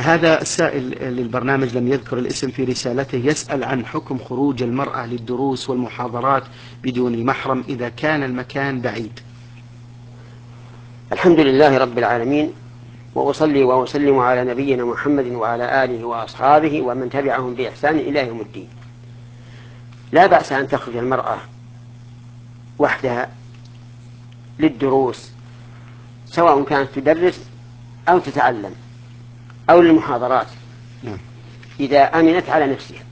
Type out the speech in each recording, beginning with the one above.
هذا السائل للبرنامج لم يذكر الاسم في رسالته، يسأل عن حكم خروج المرأة للدروس والمحاضرات بدون محرم إذا كان المكان بعيد. الحمد لله رب العالمين، وأصلي وأسلم على نبينا محمد وعلى آله وأصحابه ومن تبعهم بإحسان إلى يوم الدين. لا بأس أن تخرج المرأة وحدها للدروس، سواء كانت تدرس أو تتعلم أو للمحاضرات، إذا أمنت على نفسها.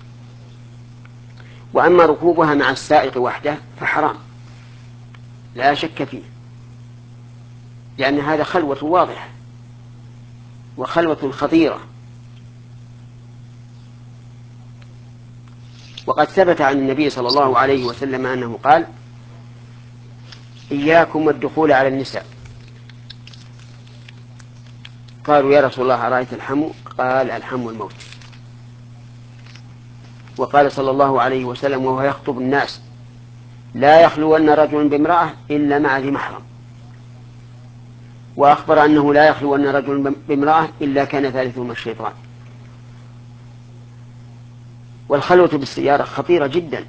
وأما ركوبها مع السائق وحده فحرام لا شك فيه، لأن هذا خلوة واضحة وخلوة خطيرة. وقد ثبت عن النبي صلى الله عليه وسلم أنه قال: إياكم والدخول على النساء. قالوا: يا رسول الله أرأيت الحمو؟ قال: الحمو الموت. وقال صلى الله عليه وسلم وهو يخطب الناس: لا يخلون رجل بامرأة إلا مع ذي محرم. وأخبر أنه لا يخلون رجل بامرأة إلا كان ثالثهما الشيطان. والخلوة بالسيارة خطيرة جدا،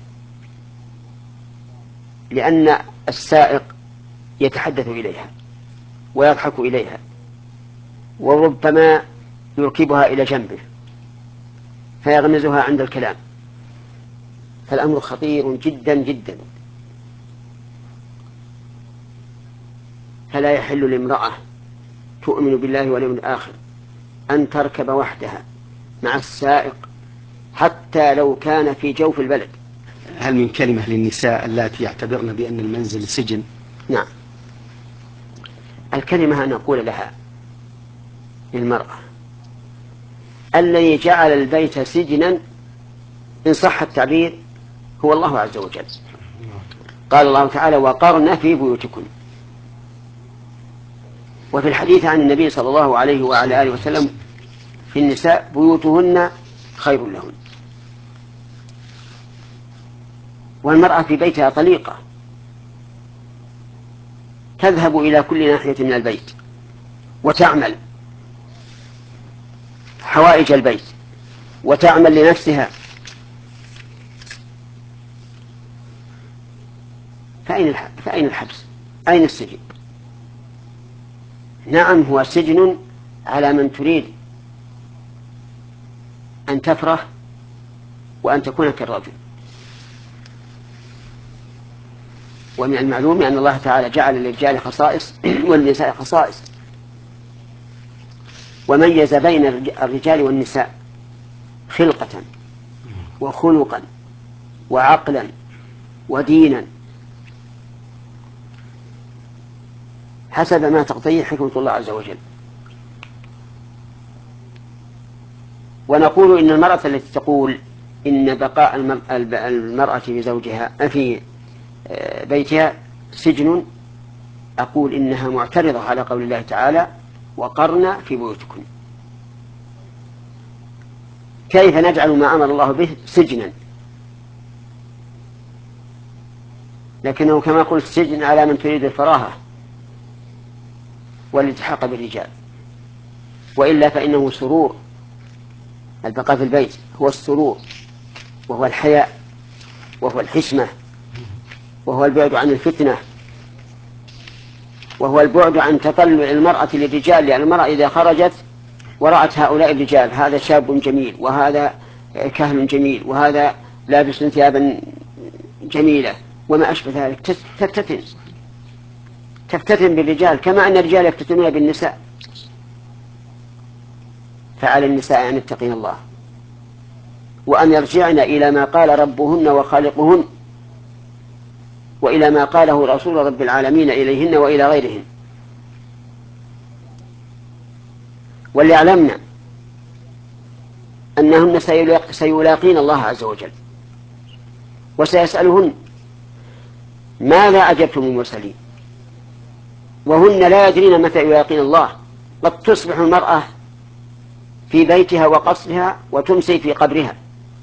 لأن السائق يتحدث إليها ويضحك إليها، وربما يركبها إلى جنبه فيغمزها عند الكلام، فالأمر خطير جدا جدا. فلا يحل لامرأة تؤمن بالله واليوم الآخر أن تركب وحدها مع السائق حتى لو كان في جوف البلد. هل من كلمة للنساء اللاتي يعتبرن بأن المنزل سجن؟ نعم، الكلمة أن أقول لها للمرأة: الذي جعل البيت سجنا إن صح التعبير هو الله عز وجل. قال الله تعالى: وقرن في بيوتكن. وفي الحديث عن النبي صلى الله عليه وعلى آله وسلم في النساء: بيوتهن خير لهن. والمرأة في بيتها طليقة، تذهب إلى كل ناحية من البيت وتعمل حوائج البيت وتعمل لنفسها. فأين الحبس؟ أين السجن؟ نعم، هو سجن على من تريد أن تفرح وأن تكون كالرجل. ومن المعلوم أن الله تعالى جعل للرجال خصائص والنساء خصائص، وميز بين الرجال والنساء خلقة وخلقا وعقلا ودينا حسب ما تقتضيه حكمة الله عز وجل. ونقول إن المرأة التي تقول إن بقاء المرأة في زوجها في بيتها سجن، أقول إنها معترضة على قول الله تعالى: وقرن في بيوتكن. كيف نجعل ما أمر الله به سجنا؟ لكنه كما قلت سجن على من تريد الفراغة والالتحاق بالرجال، وإلا فإنه سرور. البقاء في البيت هو السرور، وهو الحياء، وهو الحشمة، وهو البعد عن الفتنة، وهو البعد عن تطلع المرأة للرجال. لأن المرأة إذا خرجت ورأت هؤلاء الرجال، هذا شاب جميل وهذا كهل جميل وهذا لابس ثيابا جميلة وما أشبه ذلك، تفتتن بالرجال كما أن الرجال يفتتنون بالنساء. فعلى النساء أن يتقين الله وأن يرجعن إلى ما قال ربهن وخالقهن، وإلى ما قاله رسول رب العالمين إليهن وإلى غيرهن، وليعلمن أنهن سيلاقين الله عز وجل وسيسألهن: ماذا أجبتم المرسلين؟ وهن لا يدرين متى يلاقين الله. قد تصبح المرأة في بيتها وقصرها وتمسي في قبرها،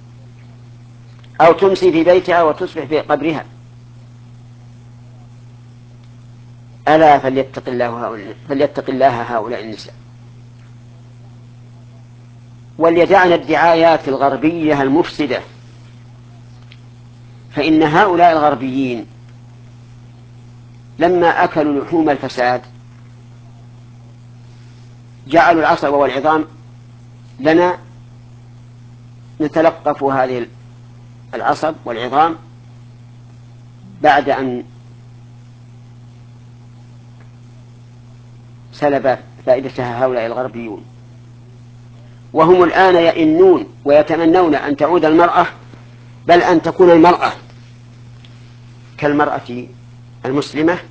أو تمسي في بيتها وتصبح في قبرها. ألا فليتق الله هؤلاء النساء. وليدعنا الدعايات الغربية المفسدة، فإن هؤلاء الغربيين لما أكلوا لحوم الفساد جعلوا العصب والعظام لنا نتلقف هذه العصب والعظام بعد أن سلب فائدتها هؤلاء الغربيون، وهم الآن يئنون ويتمنون أن تعود المرأة، بل أن تكون المرأة كالمرأة المسلمة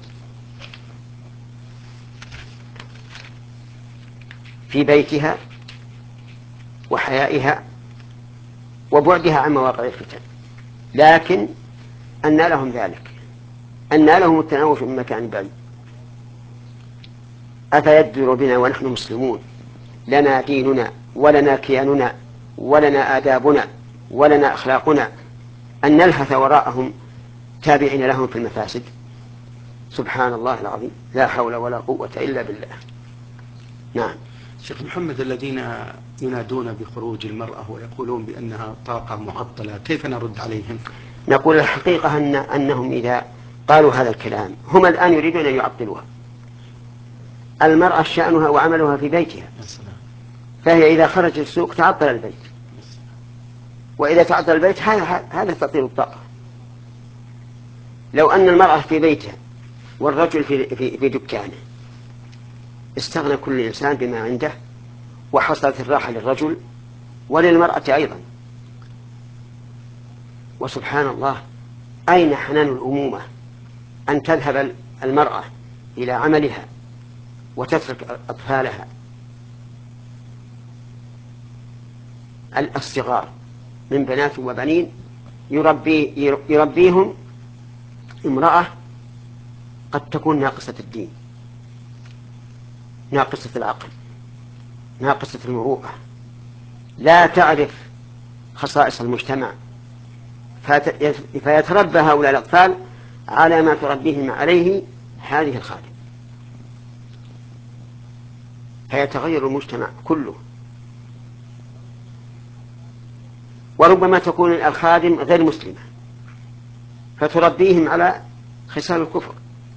في بيتها وحيائها وبعدها عن مواقع الفتن. لكن أن لهم ذلك، أن لهم التناوش من مكان بعيد. أفيدر بنا ونحن مسلمون لنا ديننا ولنا كياننا ولنا آدابنا ولنا أخلاقنا أن نلهث وراءهم تابعين لهم في المفاسد؟ سبحان الله العظيم، لا حول ولا قوة إلا بالله. نعم. شيخ محمد، الذين ينادون بخروج المرأة ويقولون بأنها طاقة معطلة، كيف نرد عليهم؟ نقول الحقيقة أنهم إذا قالوا هذا الكلام هم الآن يريدون أن يعطلوها. المرأة شأنها وعملها في بيتها، فهي إذا خرجت السوق تعطل البيت، وإذا تعطل البيت هذا تعطيل الطاقة. لو أن المرأة في بيتها والرجل في دكانه استغنى كل إنسان بما عنده، وحصلت الراحة للرجل وللمرأة أيضا. وسبحان الله، أين حنان الأمومة أن تذهب المرأة إلى عملها وتترك أطفالها الصغار من بنات وبنين يربيهم امرأة قد تكون ناقصة الدين، ناقصة العقل، ناقصة المروءة، لا تعرف خصائص المجتمع، فيتربى هؤلاء الأطفال على ما تربيهم عليه هذه الخادم، فيتغير المجتمع كله. وربما تكون الخادم غير مسلمة فتربيهم على خصال الكفر.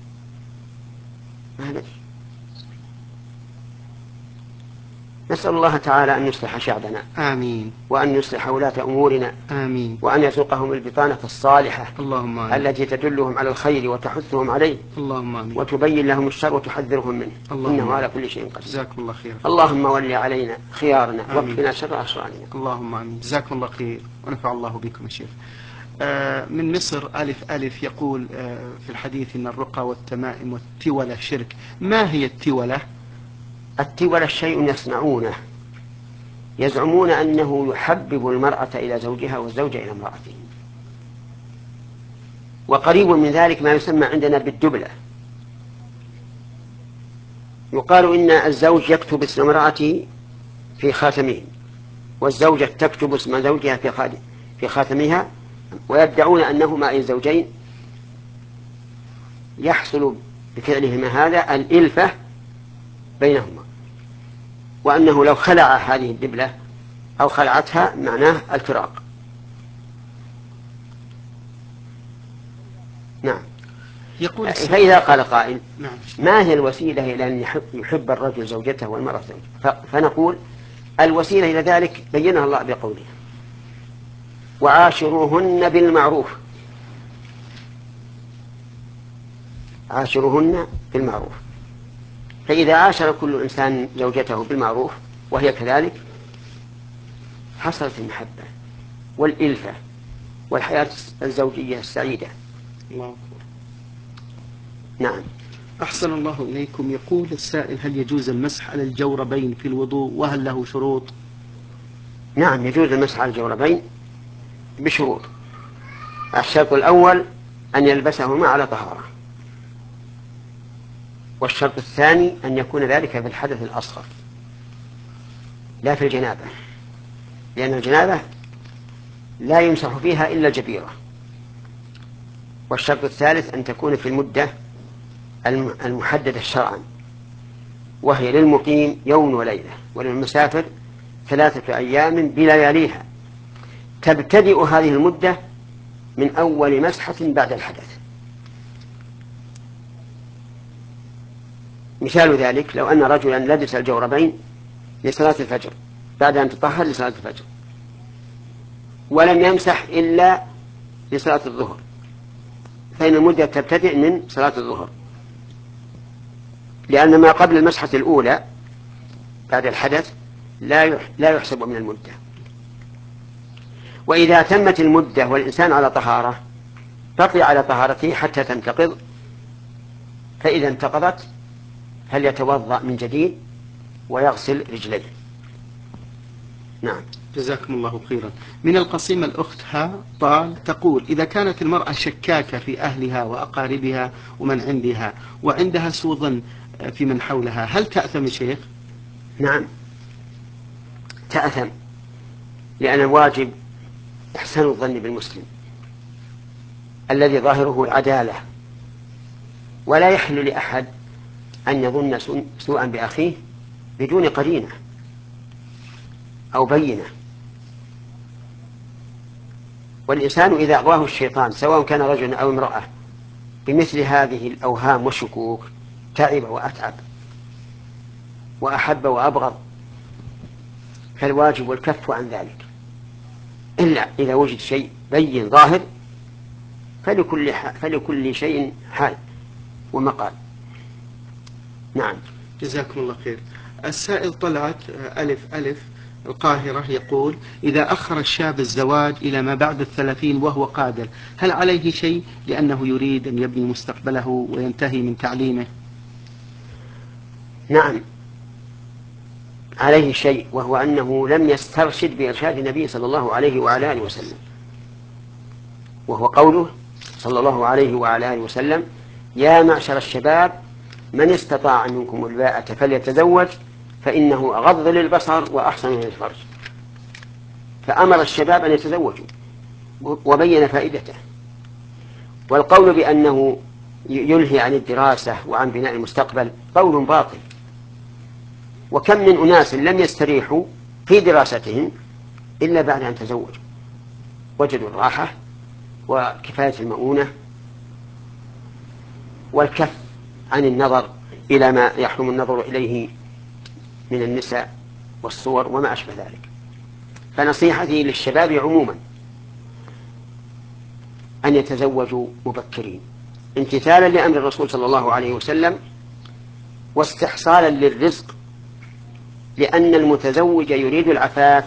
نسأل الله تعالى أن يصلح شعبنا، آمين، وأن يصلح ولاة أمورنا، آمين، وأن يرزقهم البطانة الصالحة اللهم آمين، التي تدلهم على الخير وتحثهم عليه، اللهم آمين، وتبين لهم الشر وتحذرهم منه، إنه على كل شيء قدير. جزاكم الله خير. اللهم ول علينا خيارنا واكفنا شر أشرارنا. اللهم آمين، جزاكم الله خير ونفع الله بكم يا شيخ. من مصر ألف يقول في الحديث إن الرقى والتمائم والتولة شرك. ما هي التولة؟ التولة شيء يصنعونه، يزعمون أنه يحبب المرأة إلى زوجها والزوج إلى امرأته. وقريب من ذلك ما يسمى عندنا بالدبلة. يقال إن الزوج يكتب اسم امرأته في خاتمه، والزوجة تكتب اسم زوجها في خاتمها، ويدعون أنهما أي الزوجين يحصل بفعلهما هذا الإلفة بينهما، وأنه لو خلع هذه الدبلة أو خلعتها معناه الفراق. نعم. فإذا قال قائل ما هي الوسيلة إلى أن يحب الرجل زوجته والمرأة زوجته؟ فنقول الوسيلة إلى ذلك بينها الله بقوله وعاشروهن بالمعروف. عاشروهن بالمعروف، فإذا عاشر كل إنسان زوجته بالمعروف وهي كذلك حصلت المحبة والإلفة والحياة الزوجية السعيدة. الله أكبر. نعم. أحسن الله إليكم. يقول السائل هل يجوز المسح على الجوربين في الوضوء وهل له شروط؟ نعم، يجوز المسح على الجوربين بشروط. الشرط الأول أن يلبسهما على طهارة، والشرط الثاني أن يكون ذلك في الحدث الأصغر لا في الجنابة، لأن الجنابة لا يمسح فيها إلا الجبيرة. والشرط الثالث أن تكون في المدة المحددة شرعا، وهي للمقيم يوم وليلة، وللمسافر 3 أيام بلياليها، تبتدئ هذه المدة من أول مسحة بعد الحدث. مثال ذلك لو أن رجلا لبس الجوربين لصلاة الفجر بعد أن تطهر لصلاة الفجر، ولم يمسح إلا لصلاة الظهر، فإن المدة تبتدئ من صلاة الظهر، لأن ما قبل المسحة الأولى بعد الحدث لا يحسب من المدة. وإذا تمت المدة والإنسان على طهارة بقي على طهارته حتى تنتقض، فإذا انتقضت فليتوضأ من جديد ويغسل رجليه. نعم. جزاكم الله خيرا. من القصيمة الأخت طال تقول: إذا كانت المرأة شكاكة في أهلها وأقاربها ومن عندها وعندها سوء ظن في من حولها، هل تأثم شيخ؟ نعم تأثم، لأن الواجب إحسان الظن بالمسلم الذي ظاهره العدالة، ولا يحل لأحد أن يظن سوءا بأخيه بدون قرينة أو بينة. والإنسان إذا أغواه الشيطان سواء كان رجلا أو امرأة بمثل هذه الأوهام والشكوك تعب وأتعب وأحب وأبغض، فالواجب الكف عن ذلك، إلا إذا وجد شيء بين ظاهر فلكل شيء حال ومقال. نعم. جزاكم الله خير. السائل طلعت ألف القاهرة يقول: إذا أخر الشاب الزواج إلى ما بعد 30 وهو قادر، هل عليه شيء لأنه يريد أن يبني مستقبله وينتهي من تعليمه؟ نعم عليه شيء، وهو أنه لم يسترشد بإرشاد النبي صلى الله عليه وعلى آله وسلم، وهو قوله صلى الله عليه وعلى آله وسلم: يا معشر الشباب من استطاع منكم الباءة فليتزوج فإنه أغض للبصر وأحسن للفرج. فأمر الشباب أن يتزوجوا وبين فائدته. والقول بأنه يلهي عن الدراسة وعن بناء المستقبل قول باطل، وكم من أناس لم يستريحوا في دراستهم إلا بعد أن تزوجوا، وجدوا الراحة وكفاية المؤونة والكف عن النظر إلى ما يحرم النظر إليه من النساء والصور وما أشبه ذلك. فنصيحتي للشباب عموما أن يتزوجوا مبكرين امتثالا لأمر الرسول صلى الله عليه وسلم واستحصالا للرزق، لأن المتزوج يريد العفاف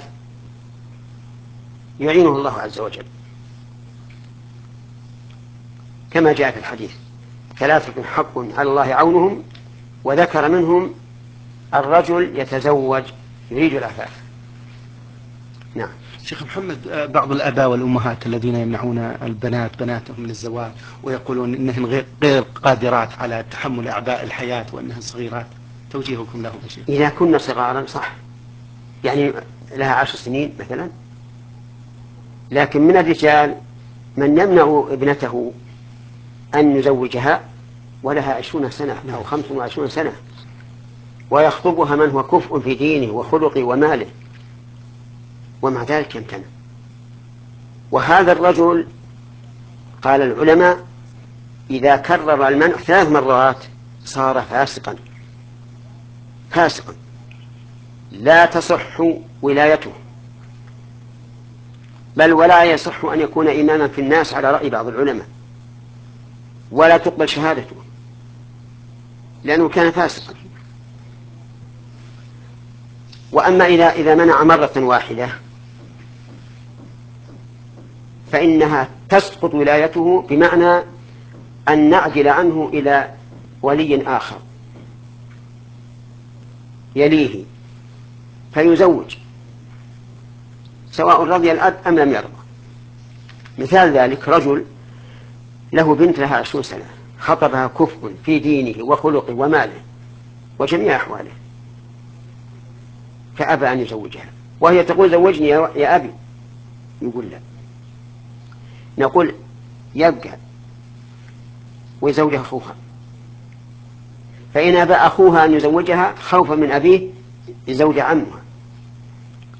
يعينه الله عز وجل، كما جاء في الحديث: 3 حق على الله عونهم، وذكر منهم الرجل يتزوج يريد العفاف. نعم. شيخ محمد، بعض الآباء والأمهات الذين يمنعون البنات بناتهم من الزواج ويقولون إنهن غير قادرات على تحمل أعباء الحياة وأنهن صغيرات، توجيهكم لهم يا شيخ؟ إذا كنا صغارا صح، يعني لها 10 سنين مثلا، لكن من الرجال من يمنع ابنته أن يزوجها ولها 20 سنة أو 25 سنة، ويخطبها من هو كفء في دينه وخلقه وماله، ومع ذلك يمتنع. وهذا الرجل قال العلماء إذا كرر المنع 3 مرات صار فاسقا لا تصح ولايته، بل ولا يصح أن يكون إماما في الناس على رأي بعض العلماء، ولا تقبل شهادته لأنه كان فاسقا. وأما إذا منع مرة واحدة فإنها تسقط ولايته، بمعنى أن نعدل عنه إلى ولي آخر يليه فيزوج سواء رضي الأب أم لم يرضى. مثال ذلك رجل له بنت لها 20 سنة، خطبها كفء في دينه وخلقه وماله وجميع أحواله، فأبى أن يزوجها، وهي تقول زوجني يا أبي، يقول لا، نقول يبقى ويزوجها أخوها، فإن أبى أخوها أن يزوجها خوفا من أبيه يزوج عمها،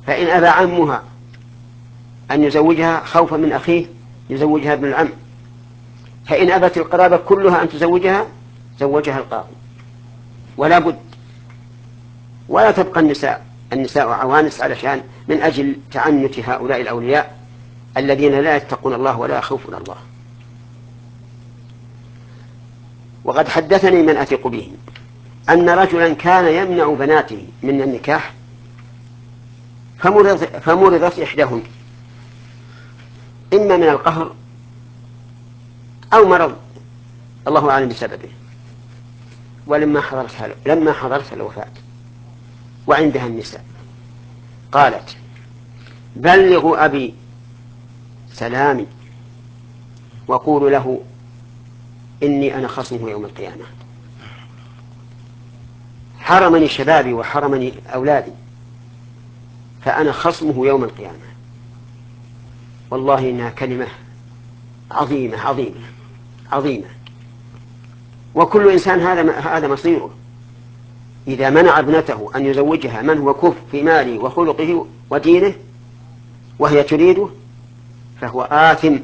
فإن أبى عمها أن يزوجها خوفا من أخيه يزوجها ابن العم، فإن أبت القرابة كلها أن تزوجها زوجها القاضي، ولا بد. ولا تبقى النساء عوانس علشان من أجل تعنت هؤلاء الأولياء الذين لا يتقون الله ولا يخافون الله. وقد حدثني من أثق به أن رجلا كان يمنع بناته من النكاح فمرضت إحداهن إما من القهر أو مرض الله أعلم بسببه، ولما حضرتها الوفاة وعندها النساء قالت: بلغوا أبي سلامي وقولوا له إني أنا خصمه يوم القيامة، حرمني شبابي وحرمني أولادي فأنا خصمه يوم القيامة. والله إنها كلمة عظيمة عظيمة عظيمة، وكل إنسان هذا مصيره. إذا منع ابنته أن يزوجها من هو كف في ماله وخلقه ودينه وهي تريده فهو آثم.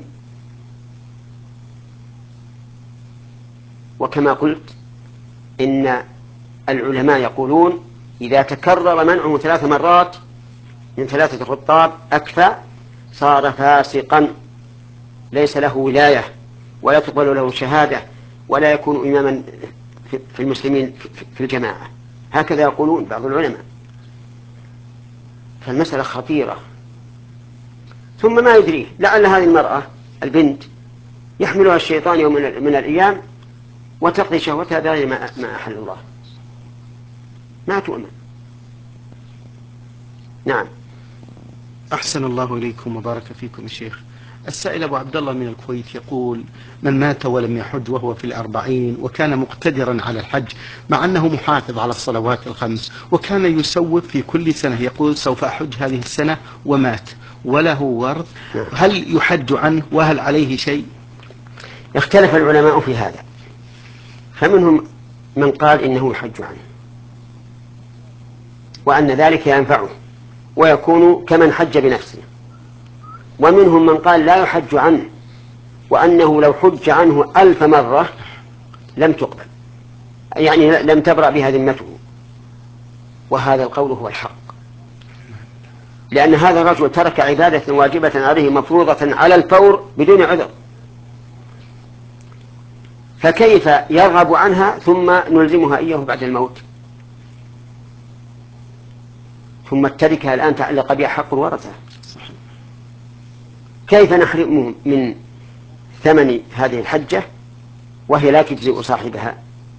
وكما قلت إن العلماء يقولون إذا تكرر منعه 3 مرات من 3 خطاب أكثر صار فاسقا ليس له ولاية ولا تقبل له شهادة ولا يكون إماما في المسلمين في الجماعة، هكذا يقولون بعض العلماء. فالمسألة خطيرة. ثم ما يدريه، لعل هذه المرأة البنت يحملها الشيطان يوم من الأيام وتقضي شهوتها بغير ما أحل الله، ما تؤمن. نعم. أحسن الله إليكم وبارك فيكم الشيخ. السائل أبو عبد الله من الكويت يقول: من مات ولم يحج وهو في 40 وكان مقتدرا على الحج مع أنه محافظ على الصلوات الخمس وكان يسوف في كل سنة يقول سوف أحج هذه السنة ومات وله ورث، هل يحج عنه وهل عليه شيء؟ اختلف العلماء في هذا، فمنهم من قال إنه يحج عنه وأن ذلك ينفعه ويكون كمن حج بنفسه، ومنهم من قال لا يحج عنه وأنه لو حج عنه 1000 مرة لم تقبل، يعني لم تبرأ بها ذمته. وهذا القول هو الحق، لأن هذا الرجل ترك عبادة واجبة عليه مفروضة على الفور بدون عذر، فكيف يرغب عنها ثم نلزمها إياه بعد الموت؟ ثم التركة الآن تعلق بها حق الورثة، كيف نحرمه من ثمن هذه الحجة وهي لا تجزئ صاحبها؟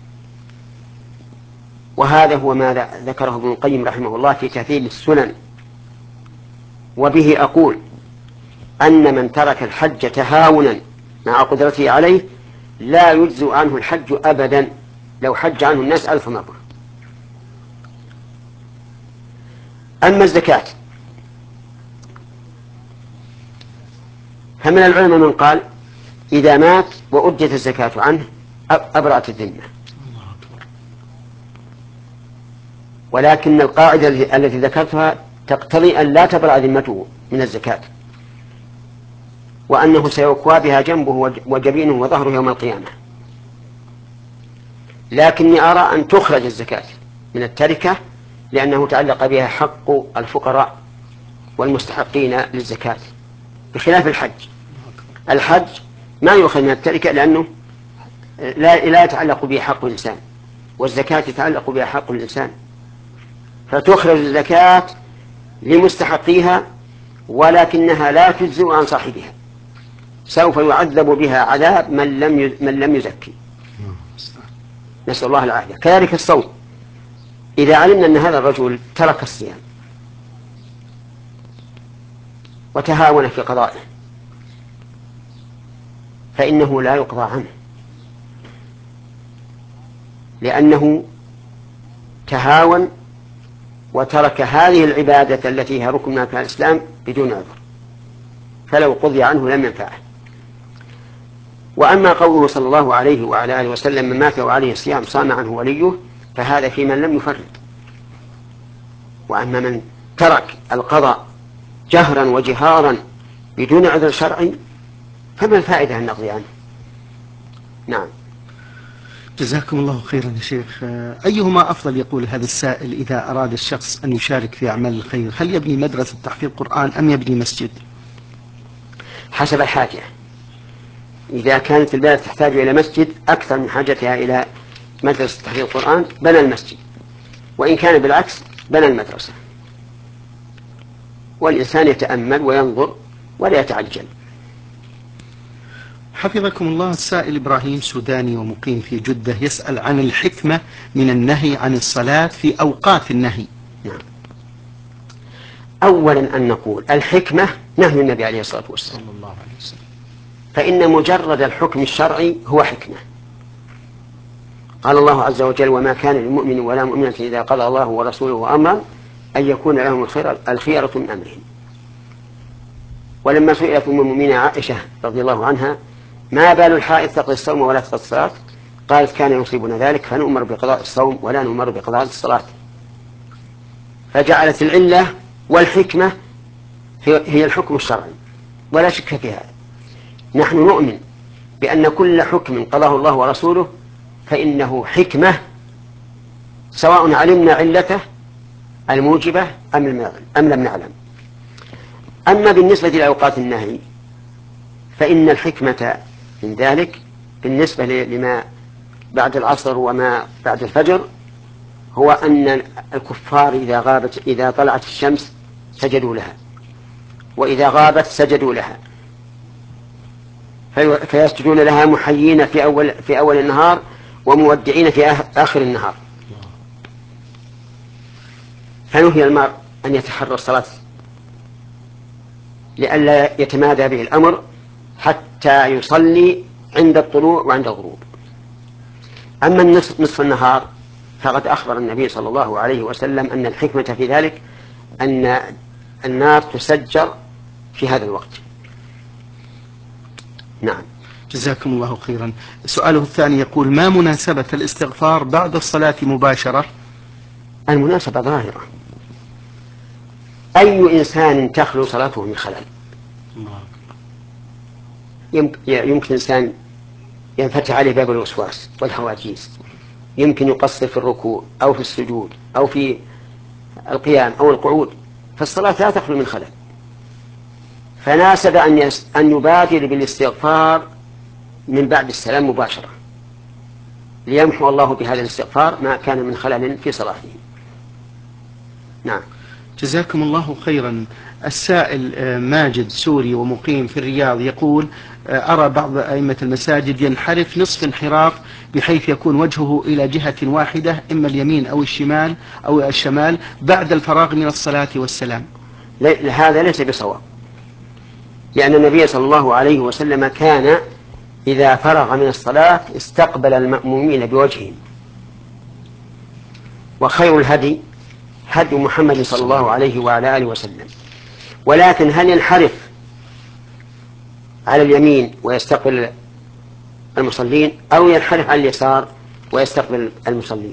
وهذا هو ما ذكره ابن القيم رحمه الله في تهذيب السنن. وبه أقول أن من ترك الحج تهاونا مع قدرته عليه لا يجزئ عنه الحج أبدا لو حج عنه الناس 1000 مرة. أما الزكاة فمن العلماء من قال إذا مات وأدت الزكاة عنه أبرأت الذمة، ولكن القاعدة التي ذكرتها تقتضي أن لا تبرأ ذمته من الزكاة، وأنه سيكوى بها جنبه وجبينه وظهره يوم القيامة. لكني أرى أن تخرج الزكاة من التركة لأنه تعلق بها حق الفقراء والمستحقين للزكاة، بخلاف الحج ما يؤخذ من التركة لأنه لا يتعلق به حق الإنسان، والزكاة يتعلق بها حق الإنسان، فتخرج الزكاة لمستحقيها ولكنها لا تجزئ عن صاحبها، سوف يعذب بها عذاب من لم يزكي، نسأل الله العافية. كذلك الصوم، إذا علمنا أن هذا الرجل ترك الصيام وتهاون في قضائه فإنه لا يقضى عنه، لأنه تهاون وترك هذه العبادة التي هي ركن من أركان الإسلام بدون عذر، فلو قضي عنه لم ينفعه. وأما قوله صلى الله عليه وعلى آله وسلم من مات وعليه الصيام صام عنه وليه، فهذا في من لم يفرط. وأما من ترك القضاء جهرا وجهارا بدون عذر شرعي فما الفائدة أن نقضي عنه؟ نعم. جزاكم الله خيرا يا شيخ. أيهما أفضل يقول هذا السائل إذا أراد الشخص أن يشارك في أعمال الخير؟ هل يبني مدرسة تحفيظ قرآن أم يبني مسجد؟ حسب الحاجة. إذا كانت البلد تحتاج إلى مسجد أكثر من حاجتها إلى مدرسة تحفيظ القرآن بنى المسجد، وإن كان بالعكس بنى المدرسة. والإنسان يتأمل وينظر ولا يتعجل. حفظكم الله، السائل إبراهيم سوداني ومقيم في جدة يسأل عن الحكمة من النهي عن الصلاة في أوقات النهي. نعم. أولا أن نقول الحكمة نهي النبي عليه الصلاة والسلام صلى الله عليه وسلم، فإن مجرد الحكم الشرعي هو حكمة. قال الله عز وجل: وما كان لمؤمن ولا مؤمنة إذا قضى الله ورسوله أمرا أن يكون لهم الخيرة من أمرهم. ولما سئلت أم المؤمنين عائشة رضي الله عنها: ما بال الحائض تقضي الصوم ولا تقضي الصلاة؟ قالت: كان يصيبنا ذلك فنؤمر بقضاء الصوم ولا نؤمر بقضاء الصلاة. فجعلت العلة والحكمة هي الحكم الشرعي، ولا شك في هذا. نحن نؤمن بأن كل حكم قضاه الله ورسوله فإنه حكمة، سواء علمنا علته الموجبة أم لم نعلم. أما بالنسبة لأوقات النهي فإن الحكمة من ذلك بالنسبة لما بعد العصر وما بعد الفجر هو أن الكفار إذا طلعت الشمس سجدوا لها، وإذا غابت سجدوا لها، فيسجدون لها محيين في أول النهار ومودعين في آخر النهار. فنهي المرء أن يتحرى الصلاة لئلا يتمادى به الأمر حتى يصلي عند الطلوع وعند الغروب. أما نصف النهار فقد أخبر النبي صلى الله عليه وسلم أن الحكمة في ذلك أن النار تسجر في هذا الوقت. نعم. جزاكم الله خيرا. سؤاله الثاني يقول: ما مناسبة الاستغفار بعد الصلاة مباشرة؟ المناسبة ظاهرة. أي إنسان تخلو صلاته من خلل. يمكن إنسان ينفتح عليه باب الوسواس والهواجيس، يمكن يقصر في الركوع أو في السجود أو في القيام أو القعود، فالصلاة لا تخلو من خلل. فناسب أن يبادر بالاستغفار من بعد السلام مباشرة ليمحو الله بهذا الاستغفار ما كان من خلل في صلاته. نعم. جزاكم الله خيرا. السائل ماجد سوري ومقيم في الرياض يقول: أرى بعض أئمة المساجد ينحرف نصف انحراف بحيث يكون وجهه إلى جهة واحدة، إما اليمين أو الشمال أو الشمال، بعد الفراغ من الصلاة والسلام. هذا ليس بصواب، لأن النبي صلى الله عليه وسلم كان إذا فرغ من الصلاة استقبل المأمومين بوجههم. وخير الهدي هدي محمد صلى الله عليه وعلى آله وسلم. ولكن هل ينحرف على اليمين ويستقبل المصلين أو ينحرف على اليسار ويستقبل المصلين؟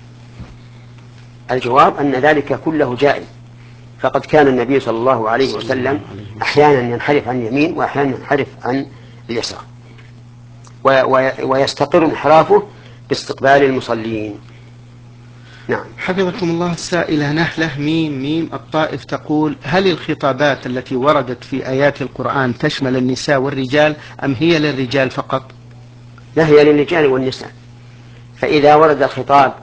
الجواب أن ذلك كله جائز، فقد كان النبي صلى الله عليه وسلم أحيانا ينحرف عن اليمين وأحيانا ينحرف عن اليسار، ويستقر انحرافه باستقبال المصلين. نعم. حفظكم الله، السائلة نهلة ميم الطائف تقول: هل الخطابات التي وردت في آيات القرآن تشمل النساء والرجال أم هي للرجال فقط؟ لا، هي للرجال والنساء. فإذا ورد الخطاب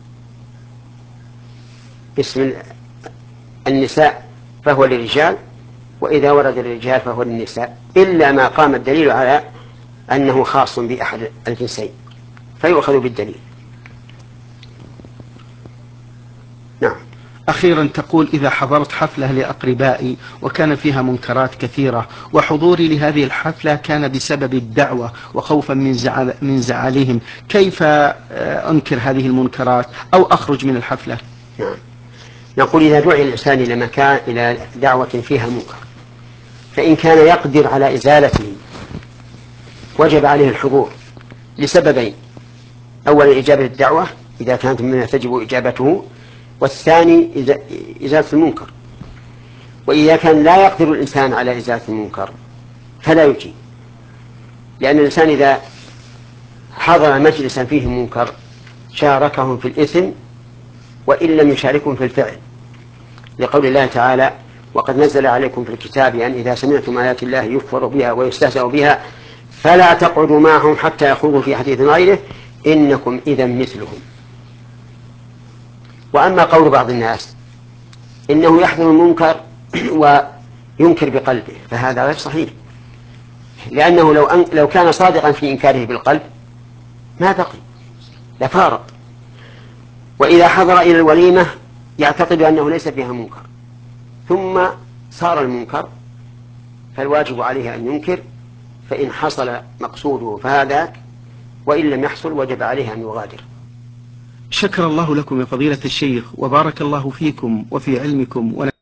باسم النساء فهو للرجال، وإذا ورد الرجال فهو للنساء، إلا ما قام الدليل على أنه خاص بأحد الجنسين فيؤخذ بالدليل. نعم. أخيرا تقول: إذا حضرت حفلة لأقربائي وكان فيها منكرات كثيرة وحضوري لهذه الحفلة كان بسبب الدعوة وخوفا من زعلهم، كيف أنكر هذه المنكرات أو أخرج من الحفلة؟ نعم. نقول: إذا دعي الإنسان إلى مكان إلى دعوة فيها منكر فإن كان يقدر على إزالته وجب عليه الحضور لسببين: أولا إجابة الدعوة إذا كانت مما تجب إجابته، والثاني إزالة المنكر وإذا كان لا يقدر الإنسان على إزالة المنكر فلا يجيب، لأن الإنسان إذا حضر مجلسا فيه منكر شاركهم في الإثم وإن لم يشاركهم في الفعل، لقول الله تعالى: وقد نزل عليكم في الكتاب أن إذا سمعتم آيات الله يكفر بها ويستهزأ بها فلا تقعدوا معهم حتى يخوضوا في حديث غيره إنكم إذا مثلهم. وأما قول بعض الناس إنه يحضر المنكر وينكر بقلبه فهذا غير صحيح، لأنه لو كان صادقا في إنكاره بالقلب ما بقي لفارق. وإذا حضر إلى الوليمة يعتقد أنه ليس فيها منكر ثم صار المنكر فالواجب عليه أن ينكر، فإن حصل مقصوده فهذاك، وإن لم يحصل وجب عليه أن يغادر. شكر الله لكم يا فضيلة الشيخ، وبارك الله فيكم وفي علمكم